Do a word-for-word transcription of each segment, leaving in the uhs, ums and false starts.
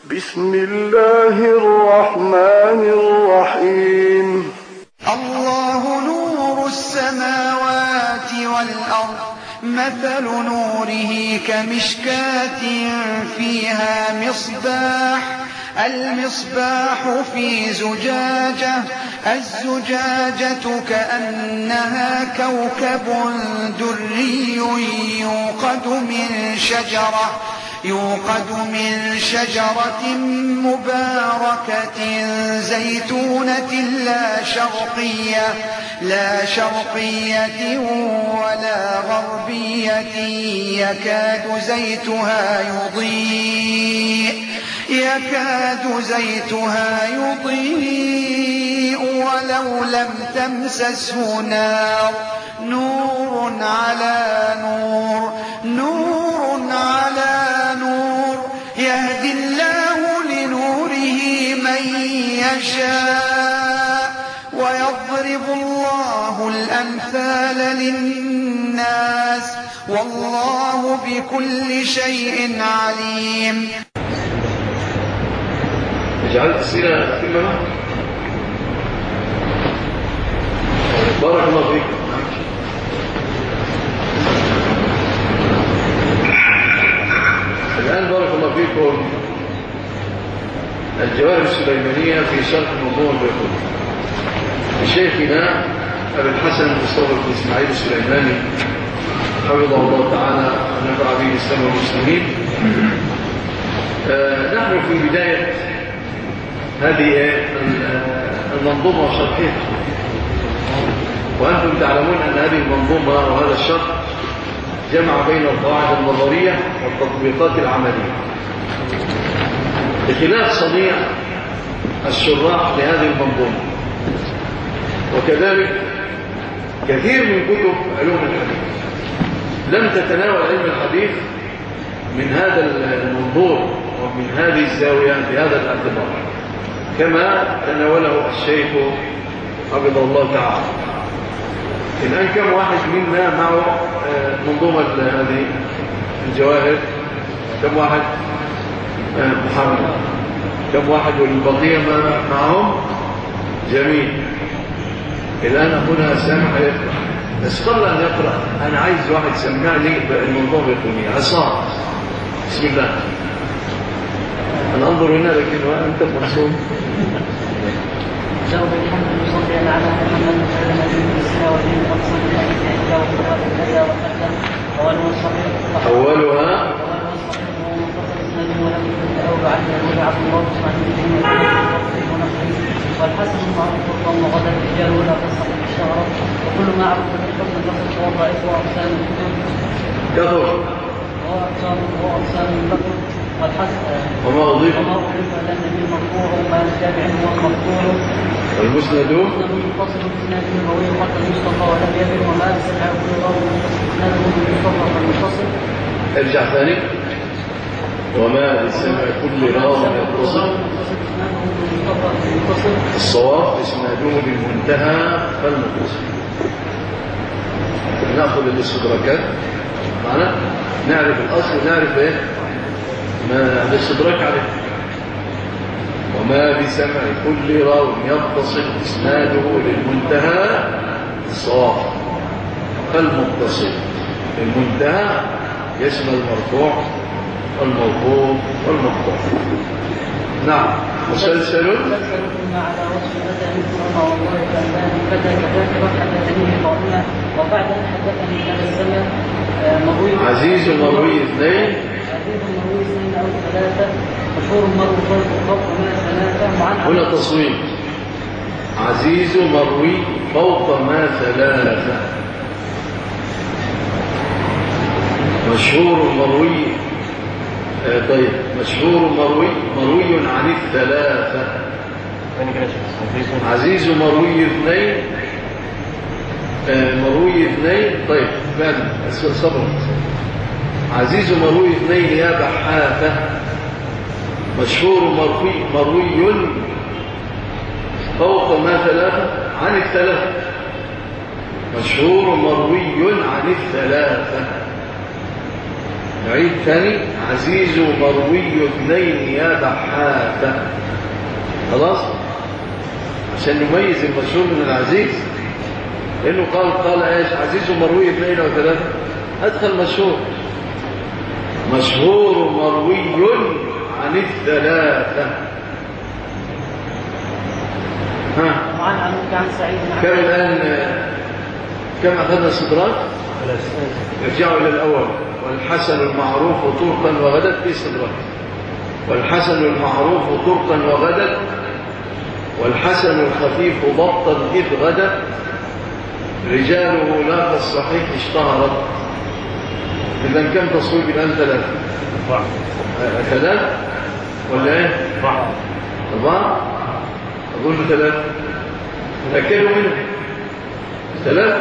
بسم الله الرحمن الرحيم. الله نور السماوات والأرض، مثل نوره كمشكاة فيها مصباح، المصباح في زجاجة، الزجاجة كأنها كوكب دري يوقد من شجرة يوقد من شجرة مباركة زيتونة لا شرقية لا شرقية ولا غربية يكاد زيتها يضيء يكاد زيتها يضيء ولو لم تمسسه نار، نور على نور نور على نور، يهدي الله لنوره من يشاء ويضرب الله الأمثال للناس والله بكل شيء عليم. جعلت أسئلة في المنام. بارك الله فيك. الآن بارك الله فيكم الجواهر السليمانية في شرح موضوع البيقوني لشيخنا أبي الحسن مصطفى بن إسماعيل السليماني حفظه الله تعالى ونفع به الإسلام والمسلمين. آه نحن في بداية هذه المنظومة وشرحها، وأنتم تعلمون أن هذه المنظومة وهذا الشرح جمع بين القواعد النظرية والتطبيقات العملية بخلاف صنيع الشراح لهذه المنظومة، وكذلك كثير من كتب علوم الحديث لم تتناول علم الحديث من هذا المنظور ومن هذه الزاوية بهذا الاعتبار كما تناوله الشيخ حفظه الله تعالى. الآن كم واحد منا معه منظومة هذه الجواهر؟ كم واحد؟ محمد. كم واحد والبقية معهم؟ جميل. الآن أخونا سامح يقرأ، بس قبل أن يقرأ أنا عايز واحد سمع لي المنظومة اليقينية. عصام، بسم الله. أنا أنظر هنا لكن أنت مرسوم. جاوب الحمد لله على محمد وعلى نبينا الإسلام والدين الأقصى بالله الإحدى والقرآن الهدى والحكم أولها الصحيح أولها ولم يكن أو بعد يقول عبد الله سبحانه والحسن معروف وغدا الرجال ولا تصح الشهرة وكل ما عرف بالحكم البصر والضعيف وأقسام الكتب كفر وأقسام وأقسام البصر والحسن وما أضيف وما أضيف إلى النبي المرفوع وما التابع والمقطوع والمسند منفصل بإسناد النبوي حتى المصطفى ولم يبن وما سمع كل راوي إسناده بالمصطفى والمنفصل. ارجع ثاني. وما بسمع كل راوي يتصل الصواب اسناده بالمنتهى فالمتصل. ناخذ الاستدراكات معنا، نعرف الاصل ونعرف ايه ما الاستدراك عليه. وما بسمع كل راوي يتصل اسناده للمنتهى الصواب فالمتصل. المنتهى يشمل المرفوع والموقوف والمقطوع. نعم. مسلسل على وصف بدأ صلى الله عليه بدأ كذاك وحدثني قائمة وبعد أن حدثني هذا الزمن مروي عزيز مروي اثنين عزيز مروي اثنين أو ثلاثة مشهور مروي فوق ما ثلاثة معن هنا تصويب. عزيز مروي فوق ما ثلاثة، مشهور مروي آه طيب مشهور مروي مروي عن الثلاثة. عزيز مروي اثنين آه مروي اثنين طيب بعد أسفل صبر. عزيز مروي اثنين يا بحاثة. مشهور مروي مروي فوق ما ثلاثة عن الثلاثة. مشهور مروي عن الثلاثة. نعيد ثاني. عزيز مروي اثنين يا بحاثة. خلاص عشان نميز المشهور من العزيز، لأنه قال قال ايش عزيز مروي اثنين وثلاثة، أدخل مشهور مشهور مروي عن الثلاثة. ها وعن عن عن سعيد كم الآن كم أخذنا الصدرات؟ ارجعوا إلى الأول. والحسن المعروف طرقا وغدت في صدرات، والحسن المعروف طرقا وغدت، والحسن الخفيف ضبطا إذ غدت، رجاله لا كالصحيح اشتهرت. إذن كم تصويب الآن؟ ثلاثة ثلاث ولا ايه؟ أربعة أقول ثلاث تأكدوا منه ثلاث.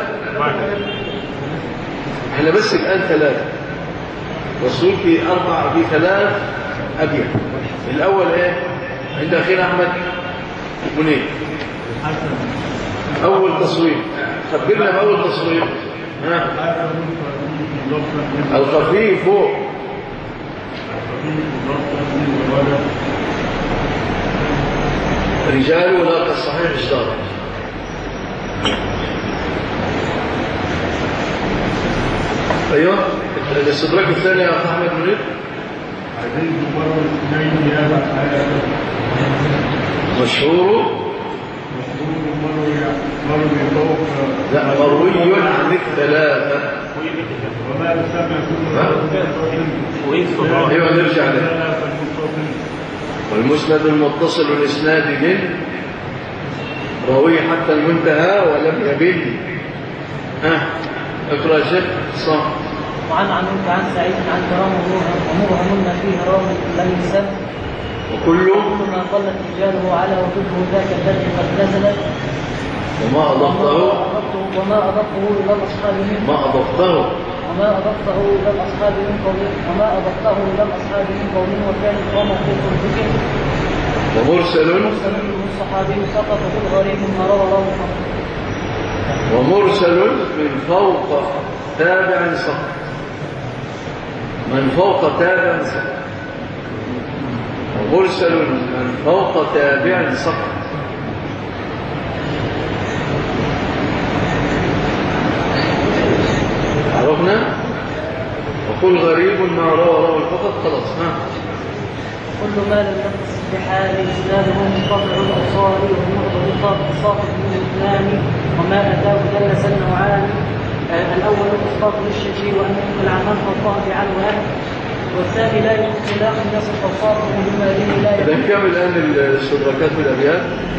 احنا بس الآن ثلاثة وصول في أربع في ثلاث أبيض. الأول ايه عند أخينا أحمد منير؟ أول تصوير خبرنا بأول تصوير. ها الخفيف رجال ولا كالصحيح اشتهر. ايوه الاستدراك الثاني يا اخ احمد منير. مشهور لا مروي عن الثلاثة. ايوه نرجع له. والمسند المتصل الاسناد من راوي حتى المنتهى ولم يبن. ها اقرا يا شيخ صح. وعن عن عن سعيد عن كرام ومرهم فيه راو لم يسب، وكل ما قلت رجاله على وجوده ذاك الذي قد نزلت، وما اضفته وما اضفته الى الاصحاب من ما اضفته وما اضفته الى الاصحاب من قوم وما اضفته الى الاصحاب من قوم وكان وموقوف الذكر، ومرسل من الصحابي سقط بالغريب ما روى روى ومرسل من فوق تابع سقط. من فوق تابع سقط. ومرسل من فوق تابع سقط. عرفنا. وكل غريب ما روى روى فقط. خلاص. ها كل ما لم يقص بحال اسناده منقطع الاوصال ومعضل صاحب من الاثنان وما اتاه جلس النوعان. الاول اسقاط للشجي وان يدخل عمان فالله بعنوان، والثاني لا يمكن خلاف يصف اوصافه بما به لا إذا كم الان الاستدراكات في الابيات؟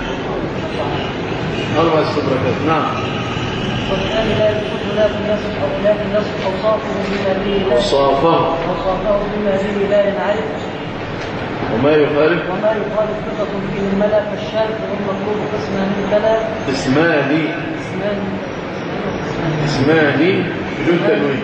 اربع استدراكات. نعم. والثاني لا يمكن خلاف يصف او خلاف يصف اوصافه بما به لا وصافه وصافه بما به لا ينعرف، وما يخالف وما يخالف ثقة فيه الملا فالشاذ والمطلوب قسمان بلا اسمان اسمان اسمان بدون تنوين.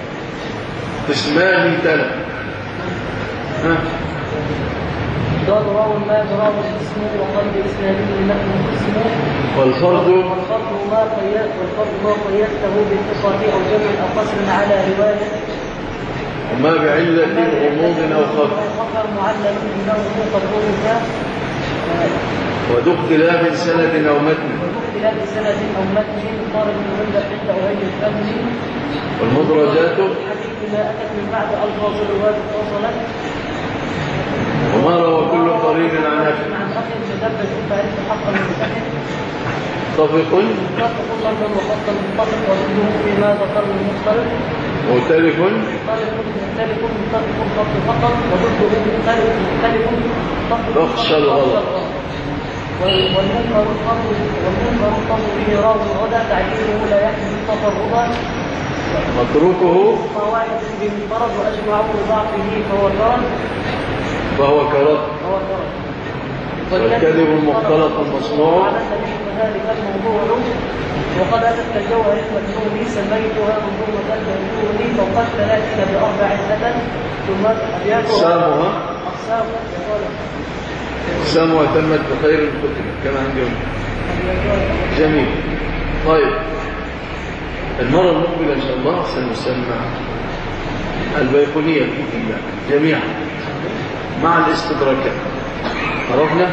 اسمان تلا. ها ضاد راو ما براو اسمه وقلب اسناده لمتن اسمه، والفرد والفرد ما قيد والفرد ما قيدته باتصال او جمع او قصر على روايه، وما بعلة غموض أو خطر معلل إنه قبولك وذو اختلاف سند أو متن وذو اختلاف سند أو متن طارد عند عند أهل الفهم، والمدرجات حديث ما أتت من بعد ألفاظ الرواة اتصلت، وما روى كل قريب عن أخي عن أخي مدبر فارس حقا مستحق متفق متفق لفظا وخطا متفق وضده فيما ذكر المختلف مختلف مختلف مختلف متفق خط فقط وضده مختلف مختلف متفق بخش الغلط. والمنكر القبر والمنكر القبر به راو غدا تعجيله لا يحمل تفردا، متروكه قواعد بمفرد واجمعوا لضعفه فهو كرم فهو كرد. فهو كرم والكذب المختلط المصنوع على ذلك الموضوع وقد اتت كالجوهر المكنون سميتها منظومه المكنون فوق ثلاثين باربع سنه ثم ابياتها أقسامها اقسام أقسامها تمت بخير الكتب كما عندي هنا. جميل. طيب المرة المقبلة إن شاء الله سنسمع البيقونية جميعا مع الاستدراكات. عرفنا؟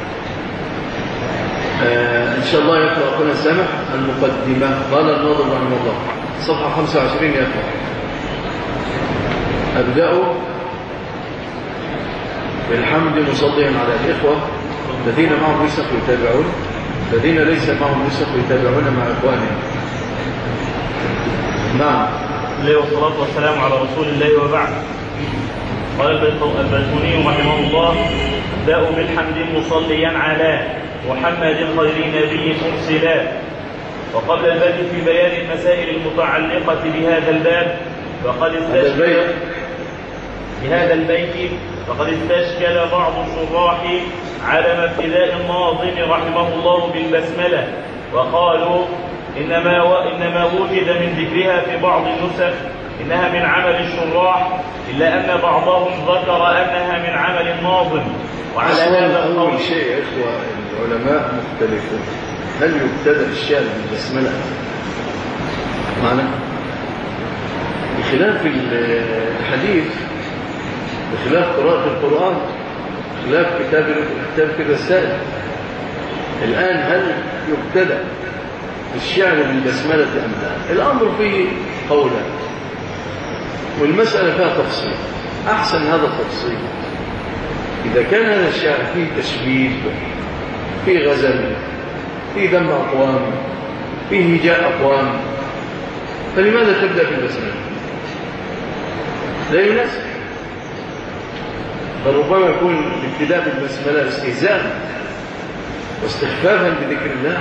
آه إن شاء الله يقرأ أخونا سامح المقدمة. قال الناظم رحمه الله صفحة خمسة وعشرين يقرأ: أبدأ بالحمد مصليا على الإخوة الذين معهم وثق يتابعون الذين ليس معهم وثق يتابعون مع إخوانهم. نعم. الله والصلاة والسلام على رسول الله وبعد. قال البيقوني رحمه الله: أبدأ بالحمد مصليا على محمد خير نبي مرسلا. وقبل البدء في بيان المسائل المتعلقة بهذا الباب فقد استشكل بهذا البيت فقد استشكل بعض الشراح على ابتداء الناظم رحمه الله بالبسملة، وقالوا إنما, وإنما وجد من ذكرها في بعض النسخ إنها من عمل الشراح، إلا أن بعضهم ذكر أنها من عمل الناظم. وعلى هذا القول أول شيء يا إخوة العلماء مختلفون، هل يبتدأ الشعر بالبسملة معنا بخلاف الحديث، بخلاف قراءة القرآن، بخلاف كتاب كتاب الرسائل؟ الآن هل يبتدأ الشعر بالبسملة أم لا؟ الأمر فيه قولان، والمسألة فيها تفصيل. أحسن هذا التفصيل إذا كان هذا الشعر فيه تشبيه، فيه غزل، فيه ذم أقوام، فيه هجاء أقوام، فلماذا تبدأ بالبسملة؟ لا يناسب. فربما يكون الابتداء بالبسملة استهزاء واستخفافا بذكر الله.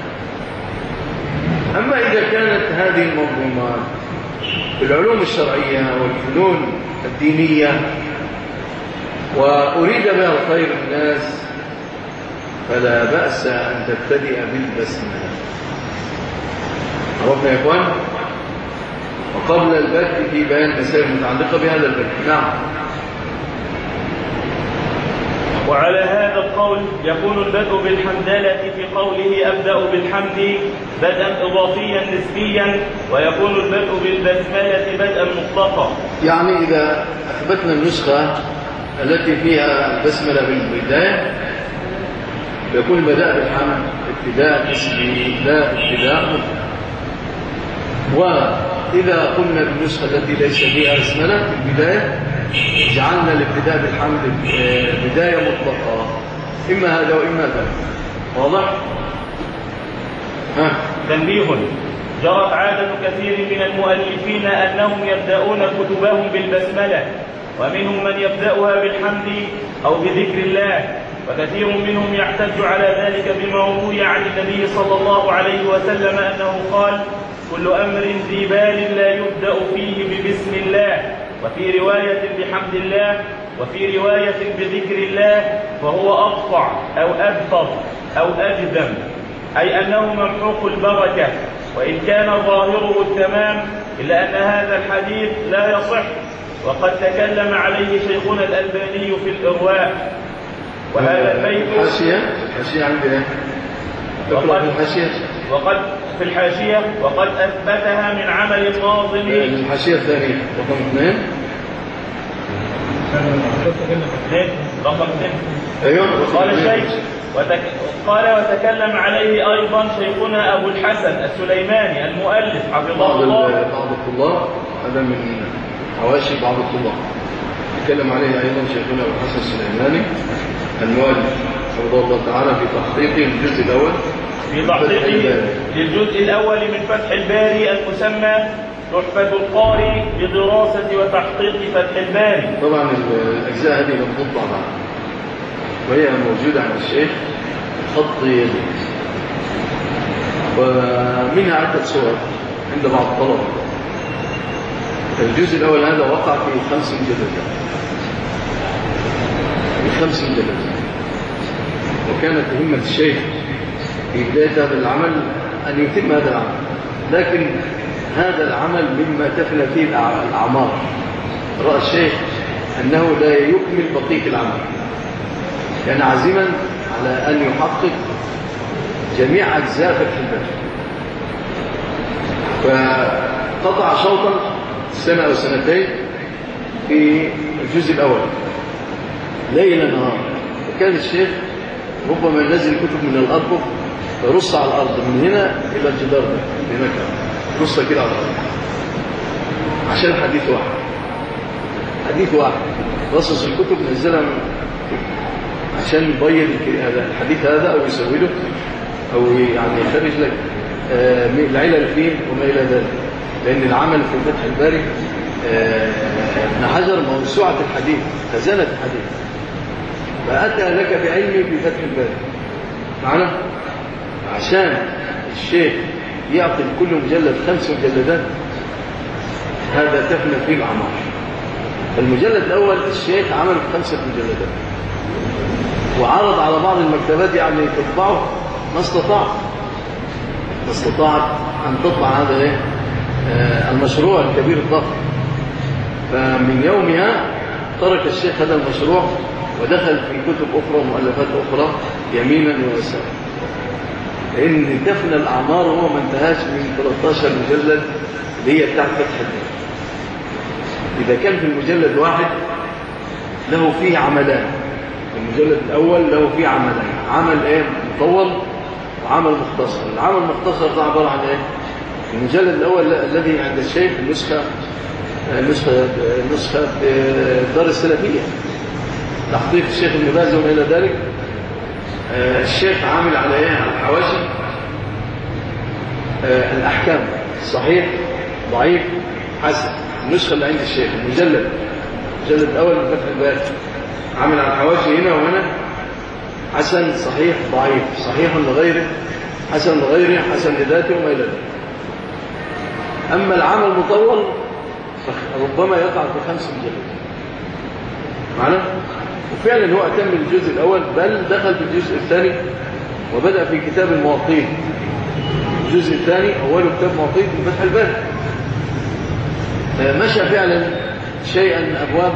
أما إذا كانت هذه المنظومات في العلوم الشرعية والفنون الدينية وأريد بها الخير الناس فلا بأس أن تبتدئ بالبسملة. عرفنا يا إخوان؟ وقبل البدء في بيان مسائل متعلقة بهذا البدء. نعم. وعلى هذا القول يكون البدء بالحمدلة في قوله أبدأ بالحمد بدءا إضافيا نسبيا، ويكون البدء بالبسملة بدءا مطلقا. يعني إذا أثبتنا النسخة التي فيها البسملة بالبداية يكون البداء بالحمد ابتداء نسبي لا ابتداء مطلق. وإذا قلنا بالنسخة التي ليس فيها بسملة في البداية جعلنا الابتداء بالحمد بداية مطلقة، إما هذا وإما ذاك. واضح؟ ها. تنبيه: جرت عادة كثير من المؤلفين أنهم يبدأون كتبهم بالبسملة، ومنهم من يبدأها بالحمد أو بذكر الله، وكثير منهم يحتج على ذلك بما روي عن النبي صلى الله عليه وسلم أنه قال: كل أمر ذي بال لا يبدأ فيه ببسم الله، وفي رواية بحمد الله، وفي رواية بذكر الله، وهو أقطع أو أبطر أو أجدم، أي أنه ممحوق البركة، وإن كان ظاهره التمام إلا أن هذا الحديث لا يصح، وقد تكلم عليه شيخنا الألباني في الإرواء. وهذا البيت الحاشية الحاشية عندنا وقد الحاشية وقد في الحاشية وقد أثبتها من عمل الناظم. الحاشية الثانية رقم اثنين رقم اثنين أيوة. قال الشيخ وتك... قال وتكلم عليه أيضا شيخنا أبو الحسن السليماني المؤلف حفظه الله. بعض الطلاب هذا من حواشي بعض الطلاب تكلم عليه أيضا شيخنا أبو الحسن السليماني المؤلف حفظه الله تعالى في تحقيق الجزء الأول في تحقيقه للجزء الأول من فتح الباري المسمى تحفة القاري بدراسة وتحقيق فتح الباري. طبعا الأجزاء هذه لم تطبع معها وهي موجودة عند الشيخ خط يدي، ومنها عدة صور عند بعض الطلبة. الجزء الأول هذا وقع في خمس مجلدات في خمس مجلدات وكانت همة الشيخ في بداية هذا العمل أن يتم هذا العمل، لكن هذا العمل مما تفنى فيه الأعمار. رأى الشيخ أنه لا يكمل بقية العمل، كان عازما على أن يحقق جميع أجزاء فتح الباري، فقطع شوطا سنة أو سنتين في الجزء الأول ليل نهار. وكان الشيخ ربما ينزل كتب من الأرض يرص على الأرض من هنا إلى الجدار ده في مكان، رص كده على الأرض عشان حديث واحد حديث واحد رصص الكتب نزلها من عشان يبين الحديث هذا أو يسوله أو يعني يخرج لك العلل فيه وما إلى ذلك. لأن العمل في فتح الباري ابن حجر موسوعة الحديث، خزانة الحديث، فأتى لك بعلمي في فتح الباري معنا عشان الشيخ يعطي كل مجلد خمس مجلدات. هذا تفنى فيه الأعمار. المجلد الأول الشيخ عمل خمسة مجلدات وعرض على بعض المكتبات يعني تطبعه، ما استطاع ما استطاعت أن تطبع هذا إيه؟ آه المشروع الكبير الضخم. فمن يومها ترك الشيخ هذا المشروع ودخل في كتب أخرى ومؤلفات أخرى يمينا ويسارا، لأن تفنى الأعمار هو ما انتهاش من ثلاثة عشر مجلد اللي هي بتاعت فتح الباري. إذا كان في المجلد واحد له فيه عملان، المجلد الأول له فيه عملان، عمل إيه مطول وعمل مختصر. العمل المختصر ده عبارة عن إيه؟ المجلد الأول الذي عند الشيخ النسخة نسخة نسخة دار السلفية تحقيق الشيخ ابن باز وما إلى ذلك. الشيخ عامل على إيه؟ على الحواشي الأحكام صحيح ضعيف حسن. النسخة اللي عند الشيخ المجلد المجلد الأول من فتح الباري عامل على الحواشي هنا وهنا حسن صحيح ضعيف صحيح لغيره حسن لغيره حسن لذاته وما إلى ذلك. أما العمل المطول ربما يقع في خمس مجلد معنا. وفعلا هو أتم الجزء الأول بل دخل في الجزء الثاني وبدأ في كتاب المواقيت. الجزء الثاني أوله كتاب مواقيت من فتح الباري. مشى فعلا شيئا أبواب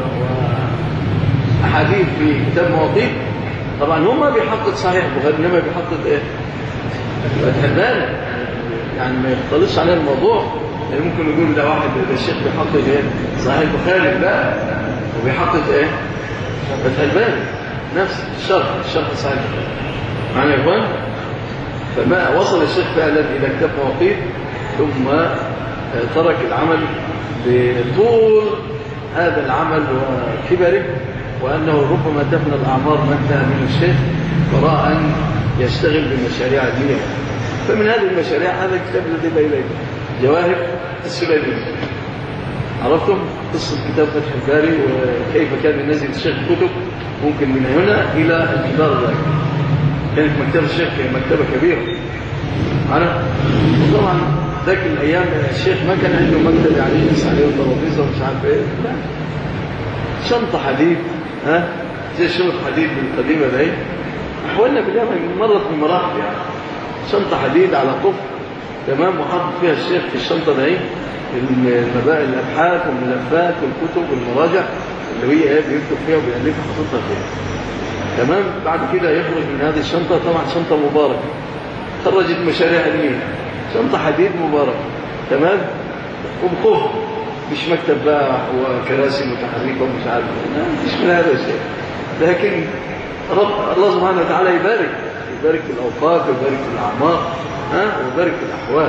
وأحاديث في كتاب مواقيت. طبعا هو ما بيحقق صحيح البخاري إنما بيحقق إيه؟ فتح الباري، يعني ما يختلطش عليه الموضوع. يعني ممكن يقول ده واحد ده الشيخ بيحقق إيه؟ صحيح البخاري لا، وبيحقق إيه؟ فتح الباري نفس الشرح الشرح صحيح البخاري معنا يا إخوان. فما وصل الشيخ فعلا إلى كتاب مواقيت ثم ترك العمل بطول هذا العمل وكبره، وأنه ربما تفنى الأعمار ما انتهى من الشيخ فرأى أن يشتغل بالمشاريع علمية. فمن هذه المشاريع هذا الكتاب الذي بين يديكم جواهر السليمانية. عرفتم قصة كتاب فتح الباري وكيف كان ينزل الشيخ كتب ممكن من هنا إلى الجدار ذاك. كانت مكتبة الشيخ مكتبة كبيرة معنا. وطبعا ذاك الأيام الشيخ ما كان عنده مكتب يعني يجلس عليه وطرابيزة ومش عارف إيه، لا شنطة حديد ها زي شنطة حديد القديمة ده. أحوالنا في اليوم مرت من مراحل يعني شنطة حديد على قفل تمام وحط فيها الشيخ في الشنطة ده المبائل الأبحاث والملفات والكتب والمراجع اللي هي ايه بيكتب فيها وبيألفها حاططها فيها تمام. بعد كده يخرج من هذه الشنطة طبعا شنطة مباركة خرجت مشاريع علمية، شنطة حديد مباركة تمام وبقفل مش مكتب بقى وكراسي متحركة ومش عارف مش من هذا الشيء. لكن رب الله سبحانه وتعالى يبارك يبارك في الأوقات ويبارك في الأعمار ها ويبارك في الأحوال.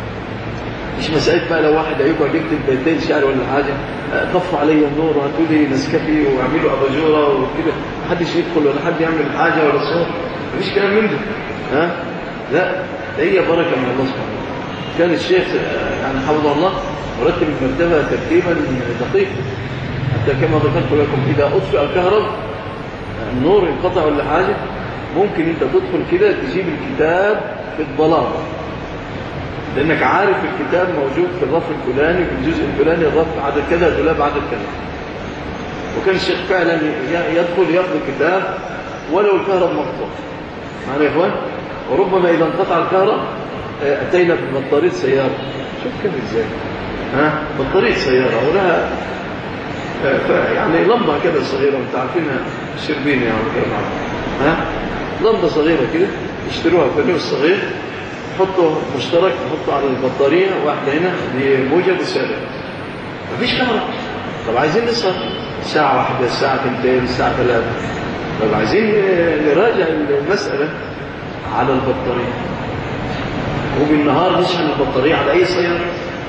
مش مسألة بقى لو واحد هيقعد يكتب بيتين شعر ولا حاجة طفوا علي النور وهاتوا لي نسكافي واعملوا أباجورة وكده محدش يدخل ولا حد يعمل حاجة ولا صوت مفيش كلام من ده ها لا ده هي بركة من الله سبحانه وتعالى. كان الشيخ يعني حفظه الله ورتب المكتبة ترتيبا دقيق حتى كما ذكرت لكم إذا أطفئ الكهرباء النور ينقطع ولا حاجة ممكن أنت تدخل كده تجيب الكتاب في الظلام لأنك عارف الكتاب موجود في الرف الفلاني في الجزء الفلاني الرف عدد كذا دولاب عدد كذا. وكان الشيخ فعلا يدخل ياخذ الكتاب ولو الكهرباء مقطوع معنا يا إخوان. وربما إذا انقطع الكهرباء أتينا ببطارية سيارة شوف كيف إزاي ها بطارية سيارة ولها يعني لمبة كده صغيرة انت عارفينها الشربين يعني كده ها لمبة صغيرة كده يشتروها في الريف الصغير حطوا مشترك حطوا على البطارية واحدة هنا لموجب وسالب مفيش كهرباء طب عايزين نسهر ساعة واحدة، الساعة تنتين، الساعة ثلاثة. طب عايزين نراجع المسألة على البطارية، وبالنهار نشحن البطارية على أي سيارة.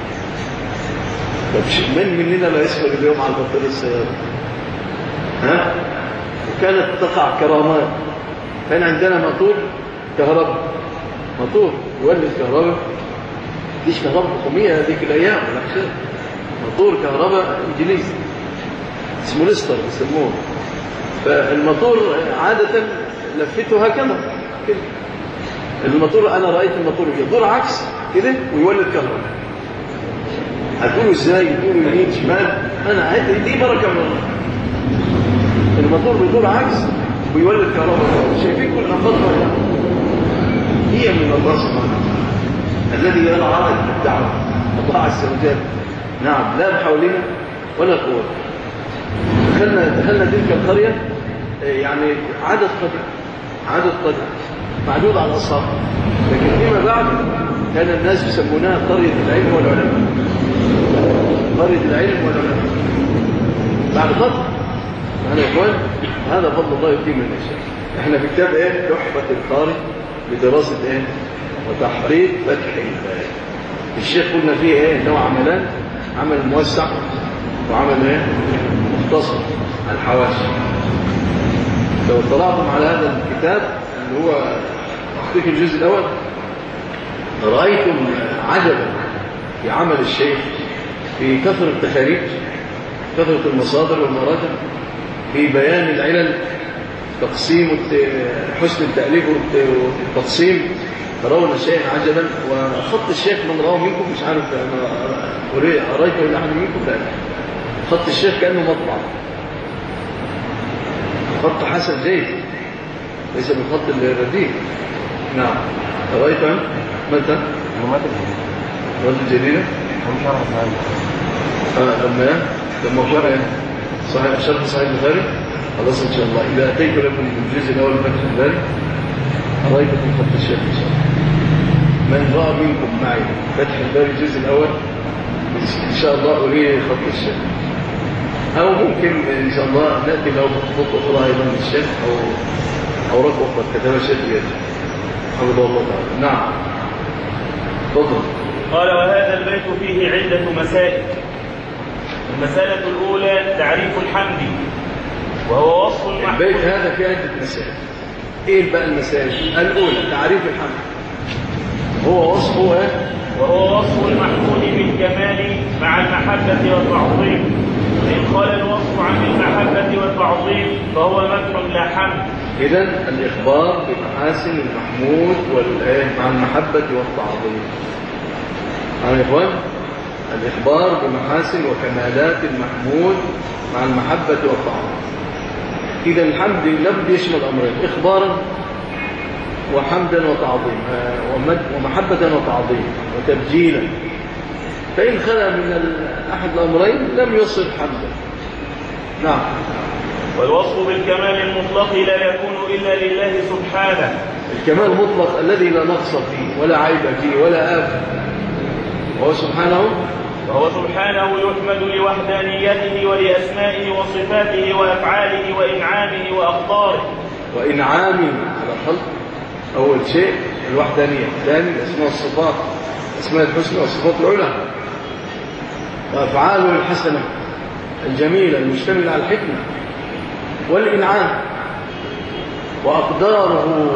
طب من مننا لا يسبق اليوم على البطارية السيارة؟ ها؟ وكانت تقع كرامات. كان عندنا موتور كهرباء، موتور يولد كهرباء، ليش كهرباء حكومية هذيك الأيام ولا خير، موتور كهرباء إنجليزي اسمه ليستر بيسموه. فالموتور عادة لفته هكذا كده. الموتور أنا رأيت الموتور يدور عكس كده ويولد كهرباء. هتقولوا ازاي؟ يدوروا يمين شمال؟ أنا عادي، دي بركة من الله. الموتور بيدور عكس ويولد كهرباء. شايفين كل خطوة هي من الله سبحانه وتعالى الذي يرعى الدعوة، الله عز وجل. نعم، لا بحولنا ولا قوة. دخلنا دخلنا تلك القرية، يعني عدد قليل، عدد قليل معدود على الأصابع، لكن فيما بعد كان الناس يسمونها قرية العلم والعلماء، قرية العلم والعلماء. بعد فترة أنا يا إخوان هذا فضل الله يؤتيه من يشاء. إحنا في كتاب إيه؟ تحفة القارئ بدراسة إيه؟ وتحرير فتح الباري. الشيخ قلنا فيه إيه؟ نوع عملان، عمل موسع وعمل إيه؟ مختصر الحواشي. لو اطلعتم على هذا الكتاب اللي هو تحقيق الجزء الأول رأيتم عجبا في عمل الشيخ في كثرة التخاريج، كثرة المصادر والمراجع، في بيان العلل، تقسيم حسن التأليف والتقسيم. ترون الشيخ عجبا. وخط الشيخ من رواه منكم مش عارف أنا قريته ولا أحد منكم، لا خط الشيخ كأنه مطبع، خط حسن جيد ليس بالخط الرديء. نعم، قريته أنت متى؟ المواد الجديدة هم شرح صحيح آه لما لما شرح صحيح شرح صحيح البخاري. خلاص إن شاء الله إذا أتيت لكم الجزء الأول من فتح الباري رأيتكم خط الشيخ إن شاء الله. من رأى منكم معي فتح الباري الجزء الأول إن شاء الله أريه خط الشيخ، أو ممكن إن شاء الله نأتي له بخطوط أخرى أيضا من الشيخ أو أو رقم قد كتب الشيخ بيده حفظه الله تعالى. نعم تفضل. قال وهذا البيت فيه عدة مسائل. المسألة الأولى تعريف الحمد، وهو وصف المحمود. البيت هذا فيه عدة مسائل. إيه بقى المسائل؟ الأولى تعريف الحمد، هو وصفه إيه؟ وهو وصف المحمود بالكمال مع المحبة والتعظيم. إن قال الوصف عن المحبة والتعظيم فهو مدح لا حمد. إذن الإخبار بمحاسن المحمود مع المحبة والتعظيم. يا إخوان، الإخبار بمحاسن وكمالات المحمود مع المحبة والتعظيم. إذا الحمد لابد يشمل أمرين: إخبارا وحمدا وتعظيما، ومحبة وتعظيم وتبجيلا. فإن خلا من أحد الأمرين لم يصل حمدا. نعم. والوصف بالكمال المطلق لا يكون إلا لله سبحانه. الكمال المطلق الذي لا نقص فيه ولا عيب فيه ولا آفة، وهو سبحانه وهو سبحانه يحمد لوحدانيته ولأسمائه وصفاته وأفعاله وإنعامه وأقداره. وإنعامه على الخلق أول شيء الوحدانية، ثاني الأسماء والصفات، أسماء الحسنى والصفات العلى، وأفعاله الحسنة الجميلة المشتملة على الحكمة والإنعام، وأقداره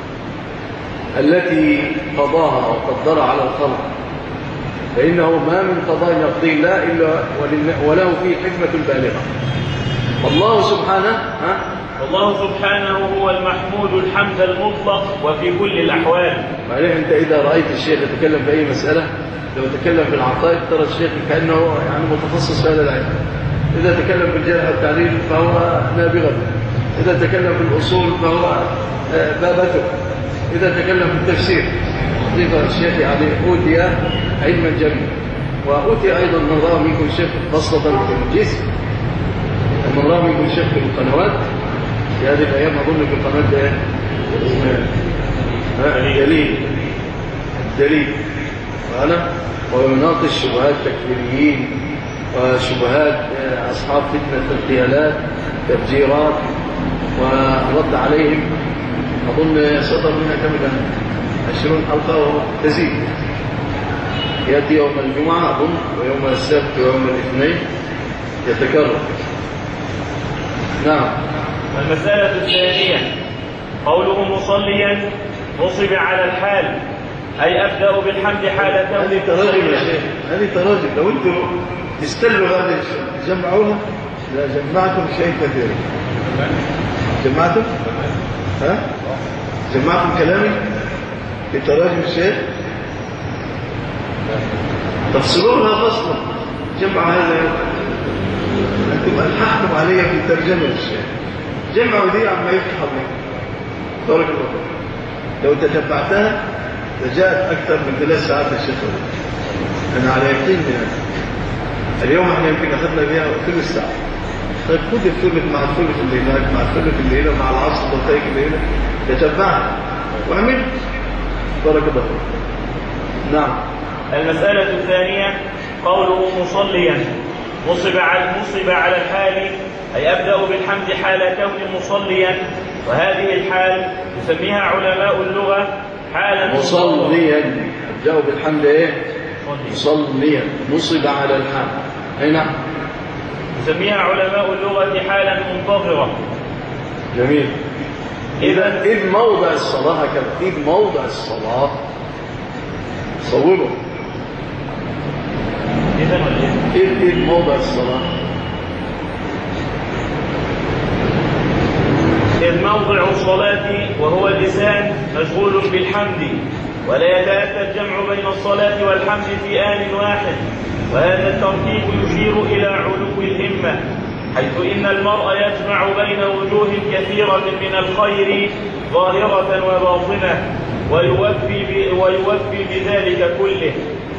التي قضاها وقدرها على الخلق، فإنه ما من قضاء يقضي الله إلا وله فيه حكمة بالغة. الله سبحانه ها؟ الله سبحانه هو المحمود الحمد المطلق وفي كل الأحوال. معناه أنت إذا رأيت الشيخ يتكلم في أي مسألة، لو تكلم في العقائد ترى الشيخ كأنه يعني متخصص في هذا العلم. إذا تكلم في الجرح والتعديل فهو نابغة، إذا تكلم في الأصول فهو بابته، إذا تكلم في التفسير. حقيقة الشيخ يعني أوتي علما جميلا، وأوتي أيضا من رأى منكم الشيخ خاصة في الجسم، ومن رأى منكم الشيخ في القنوات في هذه الأيام. أظن في القناة دليل دليل وأنا ويناقش شبهات التكفيريين وشبهات أصحاب فتنة اغتيالات تفجيرات ورد عليهم. أظن صدر منها كم الآن؟ عشرون حلقة وتزيد. يأتي يوم الجمعة أظن ويوم السبت ويوم الاثنين يتكرر. نعم. المسألة الثانية قوله مصليا نصب على الحال، أي أبدأ بالحمد حال كوني. هذه تراجم يا شيخ، هذه تراجم. لو أنتم تستلوا هذه جمعوها لا جمعتم شيء كثير. جمعتم؟ ها؟ جمعتم كلامي في تراجم الشيخ؟ تفصلونها فصلا. جمع هذا أنتم ألحقتم علي في ترجمة الشيخ. جمعوا دي عما يفتح الله بارك الله. لو تتبعتها لجاءت أكثر من ثلاث ساعات الشيخ. أنا على يقين من هذا. اليوم احنا يمكن أخذنا بها ثلث ساعة. طيب خذ الثلث مع الثلث اللي هناك مع الثلث اللي هنا مع العصر والطيق اللي هنا تتبعها واعمل بارك الله. نعم. المسألة الثانية قوله مصليا نصب على نصب على الحال، أي أبدأ بالحمد حال كوني مصليا، وهذه الحال يسميها علماء اللغة حالا مصليا. أبدأ بالحمد إيه؟ مصليا نصب على الحال. أي نعم. يسميها علماء اللغة حالا منتظرة. جميل. إذا إذ موضع الصلاة هكذا، إذ موضع الصلاة صوبه. إذا ولا إذ إذ موضع الصلاة إذ موضع الصلاة وهو اللسان مشغول بالحمد، ولا يتأتى الجمع بين الصلاة والحمد في آن واحد، وهذا الترتيب يشير إلى علو الهمة، حيث إن المرء يجمع بين وجوه كثيرة من الخير ظاهرة وباطنة ويوفي, ويوفي بذلك كله.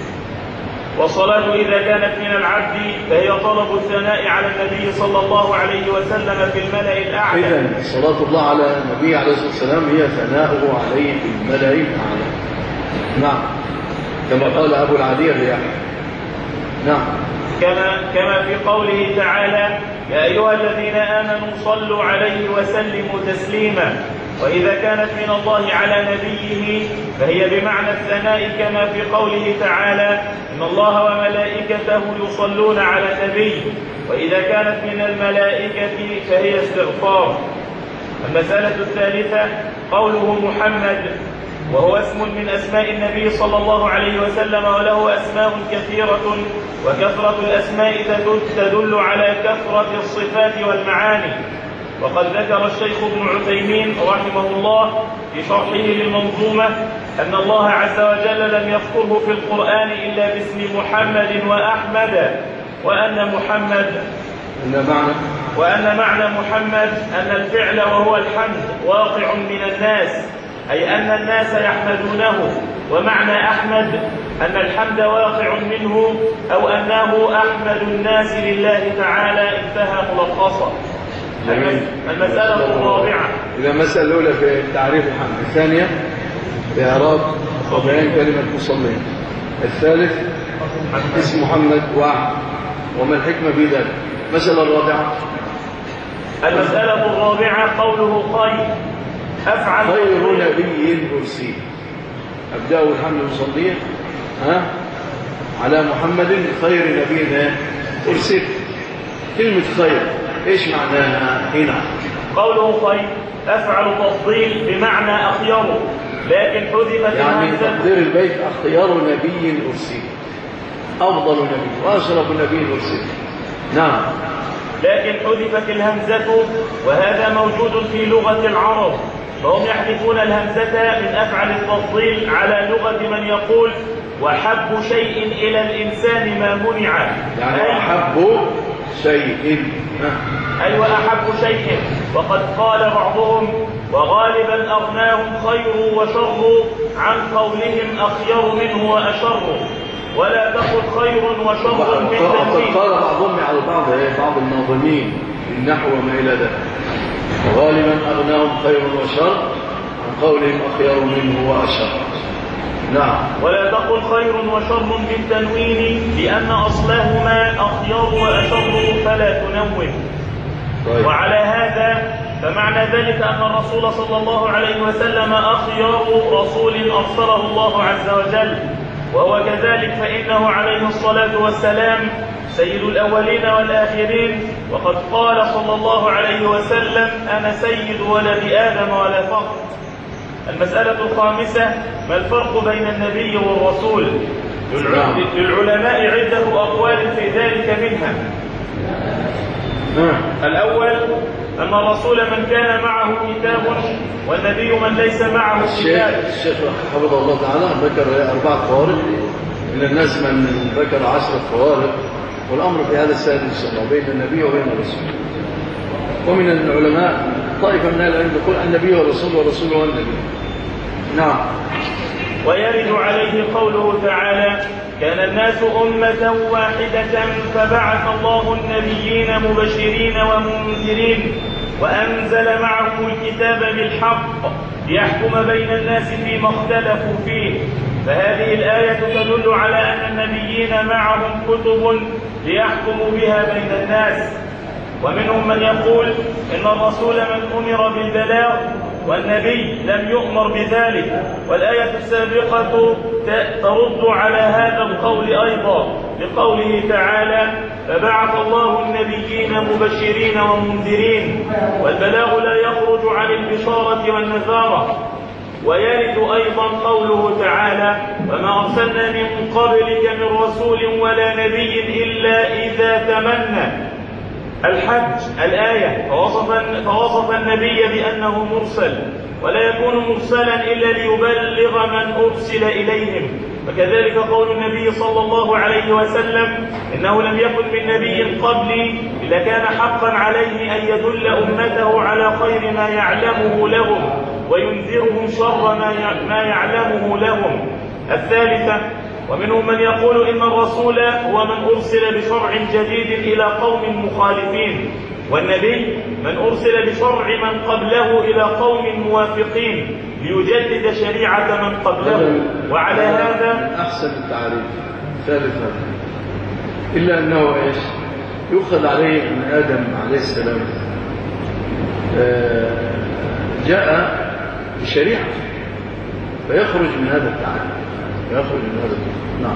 والصلاة إذا كانت من العبد فهي طلب الثناء على النبي صلى الله عليه وسلم في الملأ الأعلى. إذن صلاة الله على النبي عليه الصلاة والسلام هي ثناؤه عليه في الملأ الأعلى. نعم. كما قال أبو العالية الرياحي. نعم. كما كما في قوله تعالى: يا أيها الذين آمنوا صلوا عليه وسلموا تسليما. وإذا كانت من الله على نبيه فهي بمعنى الثناء، كما في قوله تعالى: إن الله وملائكته يصلون على النبي. وإذا كانت من الملائكة فهي استغفار. المسألة الثالثة قوله محمد، وهو اسم من أسماء النبي صلى الله عليه وسلم، وله أسماء كثيرة، وكثرة الأسماء تدل على كثرة الصفات والمعاني. وقد ذكر الشيخ ابن عثيمين رحمه الله في شرحه للمنظومة أن الله عز وجل لم يذكره في القرآن إلا باسم محمد وأحمد، وأن محمد إن معنى وأن معنى محمد أن الفعل وهو الحمد واقع من الناس، أي أن الناس يحمدونه. ومعنى أحمد أن الحمد واقع منه، أو أنه أحمد الناس لله تعالى. انتهى ملخصا. المسألة الرابعة. إذا المسألة الأولى في تعريف الحمد، الثانية في إعراب وبيان كلمة مصلي، الثالث اسم محمد وأحمد وما الحكمة في ذلك. المسألة الرابعة. المسألة الرابعة قوله خير أفعل خير نبي أرسل. أبدأ الحمد مصليا ها على محمد خير نبي أرسل. كلمة خير إيش معناها هنا؟ قوله خير أفعل تفضيل بمعنى أخير، لكن حذفت يعني تقدير البيت أخير نبي أرسل، أفضل نبي وأشرف نبي أرسل. نعم. لكن حذفت الهمزة، وهذا موجود في لغة العرب، فهم يحذفون الهمزة من أفعل التفضيل على لغة من يقول وحب شيء إلى الإنسان ما منع، يعني أحب شيء. أي وأحب شيء. وقد قال بعضهم وغالبا أغناهم خير وشر عن قولهم أخير منه وأشر، ولا تقل خير وشر من تنزيل. قال بعضهم على بعض بعض الناظمين النحو وما إلى ذلك، وغالبا أغناهم خير وشر عن قولهم أخير منه وأشر. نعم. ولا تقل خير وشر بالتنوين لأن أصلهما أخيار وأشر فلا تنون. طيب. وعلى هذا فمعنى ذلك أن الرسول صلى الله عليه وسلم أخيار رسول أرسله الله عز وجل، وهو كذلك فإنه عليه الصلاة والسلام سيد الأولين والآخرين، وقد قال صلى الله عليه وسلم أنا سيد ولد آدم ولا فخر. المسألة الخامسة ما الفرق بين النبي والرسول؟ للعلماء عدة أقوال في ذلك منها. الأول أن الرسول من كان معه كتاب والنبي من ليس معه كتاب. الشيخ حفظه الله تعالى ذكر أربعة فوارق، من الناس من ذكر عشرة فوارق، والأمر في هذا السائل إن شاء الله بين النبي وبين الرسول. ومن العلماء طائفة من العلم يقول النبي والرسول والرسول والنبي. نعم. ويرد عليه قوله تعالى كان الناس أمة واحدة فبعث الله النبيين مبشرين ومنذرين وأنزل معهم الكتاب بالحق ليحكم بين الناس فيما اختلفوا فيه. فهذه الآية تدل على أن النبيين معهم كتب ليحكموا بها بين الناس. ومنهم من يقول إن الرسول من أمر بالبلاغ والنبي لم يؤمر بذلك، والآية السابقة ترد على هذا القول أيضا بقوله تعالى فبعث الله النبيين مبشرين ومنذرين، والبلاغ لا يخرج عن البشارة والنذارة. ويرد أيضا قوله تعالى وما أرسلنا من قبلك من رسول ولا نبي إلا إذا تمنى الحج الآية، فوصف, فوصف النبي بأنه مرسل، ولا يكون مرسلا إلا ليبلغ من أرسل إليهم. وكذلك قول النبي صلى الله عليه وسلم إنه لم يكن من نبي قبلي إلا كان حقا عليه أن يدل أمته على خير ما يعلمه لهم وينذرهم شر ما يعلمه لهم. الثالثة ومنهم من يقول إن الرسول هو من أرسل بشرع جديد إلى قوم مخالفين، والنبي من أرسل بشرع من قبله إلى قوم موافقين ليجدد شريعة من قبله. وعلى هذا أحسن التعريف ثالث هذا، إلا أنه إيش يؤخذ عليه أن آدم عليه السلام جاء بشريعة فيخرج من هذا التعريف، يخرج من هذا التعريف. نعم.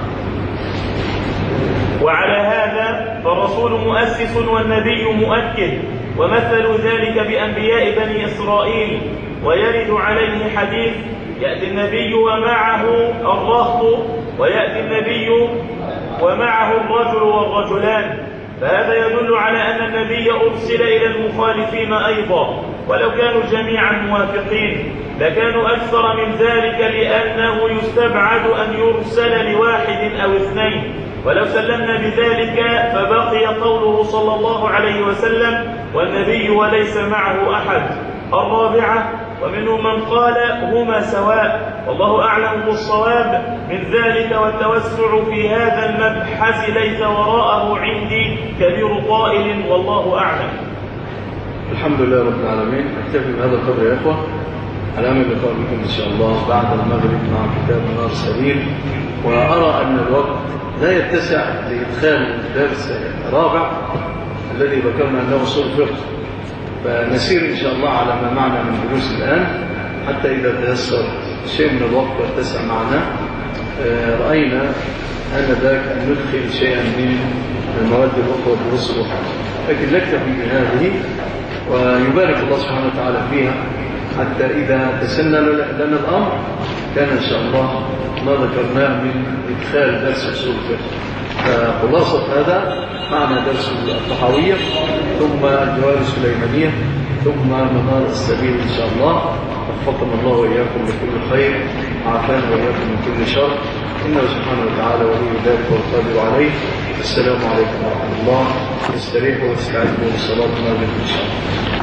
وعلى هذا فالرسول مؤسس والنبي مؤكد، ومثل ذلك بأنبياء بني إسرائيل. ويرد عليه حديث يأتي النبي ومعه الرهط ويأتي النبي ومعه الرجل والرجلان، فهذا يدل على أن النبي أرسل إلى المخالفين أيضا، ولو كانوا جميعا موافقين لكانوا أكثر من ذلك، لأنه يستبعد أن يرسل لواحد أو اثنين. ولو سلمنا بذلك فبقي قوله صلى الله عليه وسلم والنبي وليس معه أحد. الرابعة ومنهم من قال هما سواء، والله أعلم بالصواب من ذلك، والتوسع في هذا المبحث ليس وراءه عندي كبير طائل، والله أعلم. الحمد لله رب العالمين. أكتفي بهذا القدر يا إخوة، على أمل اللقاء بكم إن شاء الله بعد المغرب مع كتاب منار السبيل. وأرى أن الوقت لا يتسع لإدخال درس رابع الذي ذكرنا أنه أصول الفقه، فنسير إن شاء الله على ما معنا من دروس الآن حتى إذا تيسر شيء من الوقت واتسع معنا رأينا آنذاك أن ندخل شيئا من المواد الأخرى الدروس الأخرى، لكن نكتفي بهذه ويبارك الله سبحانه وتعالى فيها حتى إذا تسنى لنا الأمر كان إن شاء الله ما ذكرناه من إدخال درس أصول الفقه. فخلاصة هذا معنا درس الطحاوية ثم الجواب السليمانية ثم منار السبيل إن شاء الله. وفقنا الله وإياكم لكل خير، وعافانا وإياكم من كل شر، إنه سبحانه وتعالى ولي ذلك والقادر عليه. السلام عليكم ورحمة الله. استريحوا واستعدوا للصلاة المغرب إن شاء الله.